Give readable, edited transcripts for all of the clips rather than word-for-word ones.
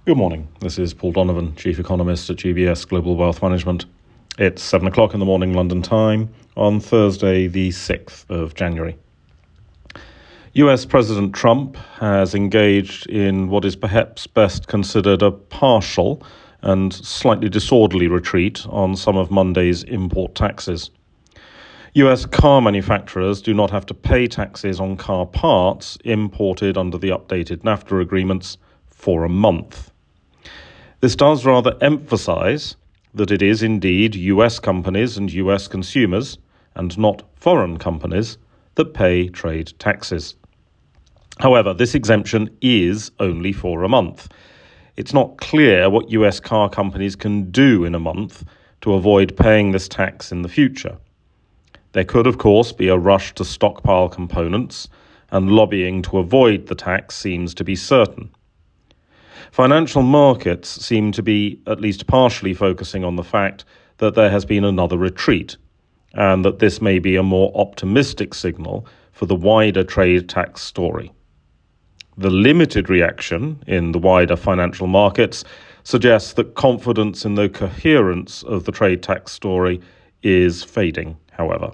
Good morning. This is Paul Donovan, Chief Economist at UBS Global Wealth Management. It's 7 o'clock in the morning London time on Thursday, the 6th of January. US President Trump has engaged in what is perhaps best considered a partial and slightly disorderly retreat on some of Monday's import taxes. US car manufacturers do not have to pay taxes on car parts imported under the updated NAFTA agreements for a month. This does rather emphasize that it is indeed US companies and US consumers, and not foreign companies, that pay trade taxes. However, this exemption is only for a month. It's not clear what US car companies can do in a month to avoid paying this tax in the future. There could, of course, be a rush to stockpile components, and lobbying to avoid the tax seems to be certain. Financial markets seem to be at least partially focusing on the fact that there has been another retreat, and that this may be a more optimistic signal for the wider trade tax story. The limited reaction in the wider financial markets suggests that confidence in the coherence of the trade tax story is fading, however.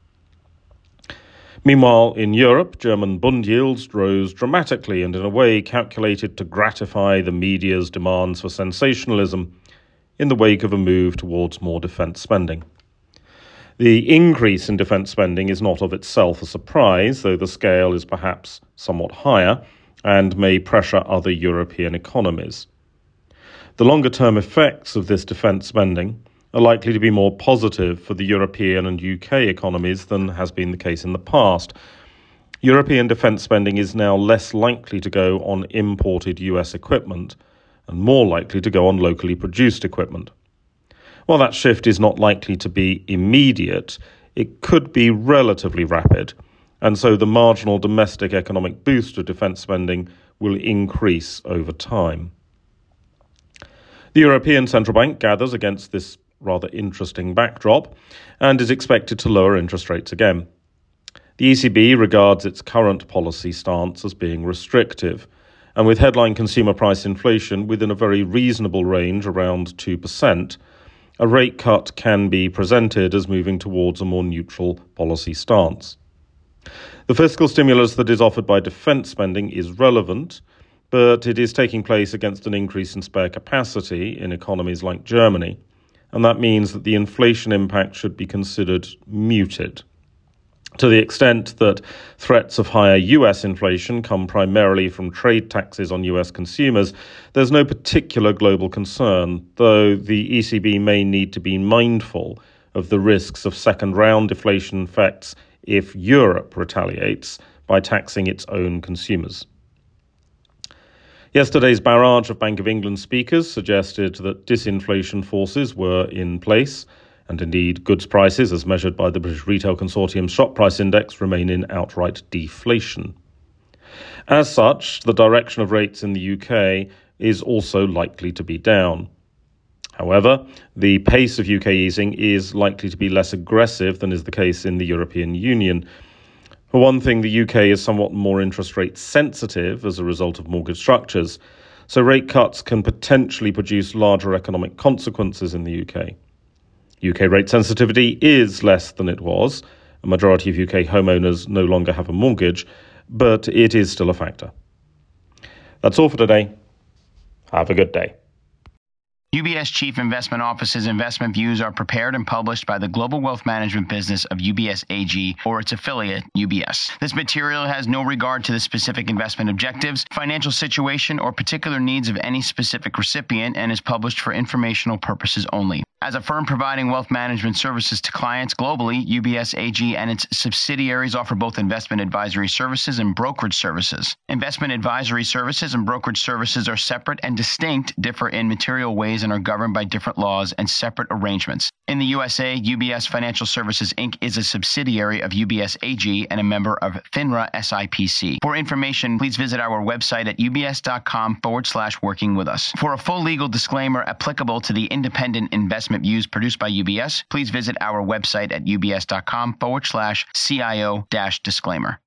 Meanwhile, in Europe, German bond yields rose dramatically and in a way calculated to gratify the media's demands for sensationalism in the wake of a move towards more defence spending. The increase in defence spending is not of itself a surprise, though the scale is perhaps somewhat higher and may pressure other European economies. The longer-term effects of this defence spending are likely to be more positive for the European and UK economies than has been the case in the past. European defence spending is now less likely to go on imported US equipment and more likely to go on locally produced equipment. While that shift is not likely to be immediate, it could be relatively rapid, and so the marginal domestic economic boost of defence spending will increase over time. The European Central Bank gathers against this rather interesting backdrop and is expected to lower interest rates again. The ECB regards its current policy stance as being restrictive, and with headline consumer price inflation within a very reasonable range around 2%, a rate cut can be presented as moving towards a more neutral policy stance. The fiscal stimulus that is offered by defence spending is relevant, but it is taking place against an increase in spare capacity in economies like Germany, and that means that the inflation impact should be considered muted. To the extent that threats of higher US inflation come primarily from trade taxes on US consumers, there's no particular global concern, though the ECB may need to be mindful of the risks of second-round deflation effects if Europe retaliates by taxing its own consumers. Yesterday's barrage of Bank of England speakers suggested that disinflation forces were in place, and indeed goods prices, as measured by the British Retail Consortium's Shop Price Index, remain in outright deflation. As such, the direction of rates in the UK is also likely to be down. However, the pace of UK easing is likely to be less aggressive than is the case in the European Union. For one thing, the UK is somewhat more interest rate sensitive as a result of mortgage structures, so rate cuts can potentially produce larger economic consequences in the UK. UK rate sensitivity is less than it was. A majority of UK homeowners no longer have a mortgage, but it is still a factor. That's all for today. Have a good day. UBS Chief Investment Office's investment views are prepared and published by the global wealth management business of UBS AG or its affiliate, UBS. This material has no regard to the specific investment objectives, financial situation, or particular needs of any specific recipient and is published for informational purposes only. As a firm providing wealth management services to clients globally, UBS AG and its subsidiaries offer both investment advisory services and brokerage services. Investment advisory services and brokerage services are separate and distinct, differ in material ways, and are governed by different laws and separate arrangements. In the USA, UBS Financial Services Inc. is a subsidiary of UBS AG and a member of FINRA SIPC. For information, please visit our website at ubs.com/working with us. For a full legal disclaimer applicable to the independent investment views produced by UBS, please visit our website at ubs.com/CIO-disclaimer.